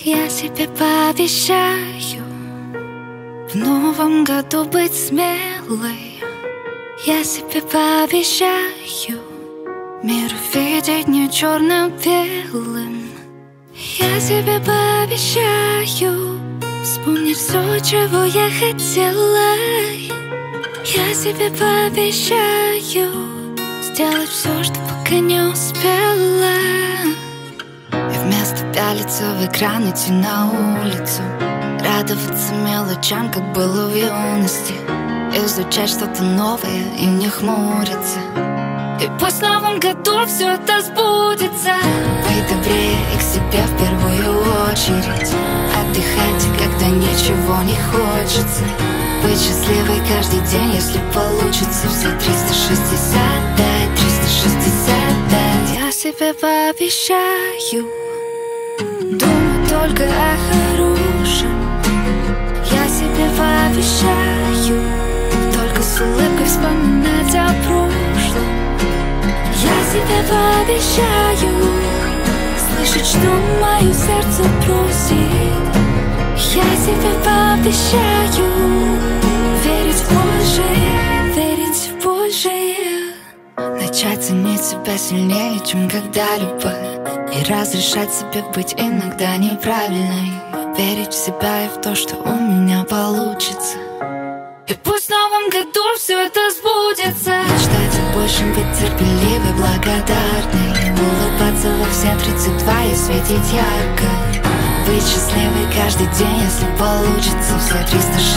Я себе пообещаю в новом году быть смелой. Я себе пообещаю мир видеть не черно-белым. Я себе пообещаю вспомнить все, чего я хотела. Я себе пообещаю сделать все, что пока не успела. И вместо пялиться в экран идти на улицу, радоваться мелочам, как было в юности, изучать что-то новое и не хмуриться. И пусть в новом году все это сбудется. Быть добрее и к себе в первую очередь. Отдыхайте, когда ничего не хочется. Быть счастливой каждый день, если получится. Все 365, 365. Я себе пообещаю думать только о хорошем. Я себе пообещаю только с улыбкой вспоминать о прошлом. Я себе пообещаю слышать, что мое сердце просит. Я себе пообещаю верить в Божие, верить в Божие. Начать ценить себя сильнее, чем когда-либо, и разрешать себе быть иногда неправильной. Верить в себя и в то, что у меня получится. И пусть в новом году все это сбудется. Мечтать о большем, быть терпеливой, благодарной, улыбаться во все 32 и светить ярко. Быть счастливой каждый день, если получится. Все 365,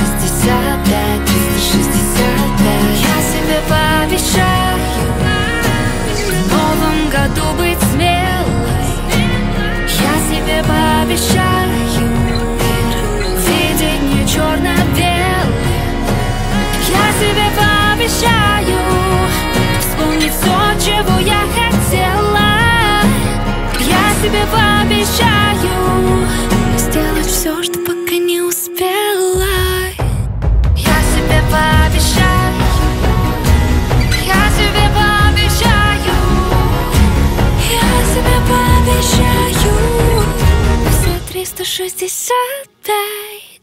365. Я себе пообещаю в новом году быть смелой. Я себе пообещаю видеть не черно-белый. Я себе пообещаю вспомнить все, чего я хотела. Я себе пообещаю сделать все, что пока не успела. Я себе пообещаю, я себе пообещаю, я себе пообещаю все 365.